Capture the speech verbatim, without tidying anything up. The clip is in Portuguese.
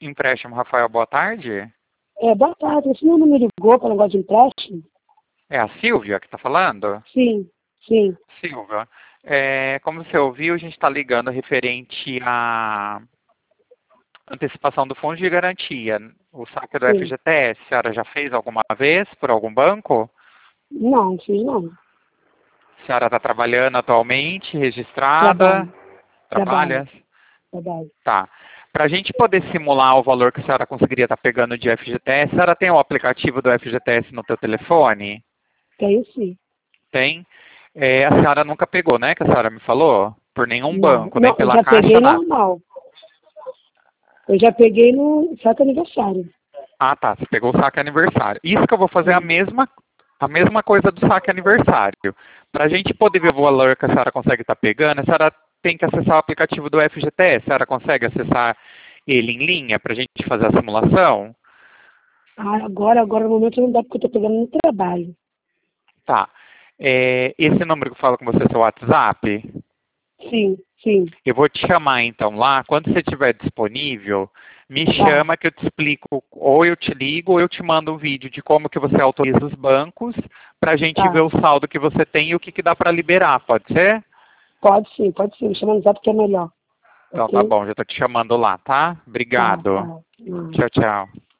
Empréstimo, Rafael, boa tarde. É, boa tarde. Esse meu número ligou para negócio de empréstimo? É a Silvia que está falando? Sim, sim. Silvia, é, como você ouviu, a gente está ligando referente à antecipação do fundo de garantia, o saque do Sim. F G T S. A senhora já fez alguma vez por algum banco? Não, fiz não. A senhora está trabalhando atualmente, registrada? Trabalho, trabalho, Trabalha? trabalho. Tá. Para a gente poder simular o valor que a senhora conseguiria estar pegando de F G T S, a senhora tem o aplicativo do F G T S no teu telefone? Tenho sim. Tem? É, a senhora nunca pegou, né, que a senhora me falou? Por nenhum Não, banco, nem não, eu pela já Caixa, peguei nada. normal. Eu já peguei no saco aniversário. Ah, tá. Você pegou o saque aniversário. Isso que eu vou fazer a Sim. mesma, a mesma coisa do saque aniversário. Para a gente poder ver o valor que a senhora consegue estar pegando, a senhora tem que acessar o aplicativo do F G T S. A senhora consegue acessar ele em linha para a gente fazer a simulação? Ah, agora, agora no momento não dá porque eu estou pegando no trabalho. Tá. É, esse número que eu falo com você é seu WhatsApp? Sim, sim. Eu vou te chamar então lá. Quando você estiver disponível, me Tá, chama que eu te explico. Ou eu te ligo ou eu te mando um vídeo de como que você autoriza os bancos para a gente ver tá. o saldo que você tem e o que, que dá para liberar. Pode ser? Pode sim, pode sim. Me chama no zap que é melhor. Então tá Ok? bom, já estou te chamando lá, tá? Tá, Obrigado. tá. Hum. Tchau, tchau.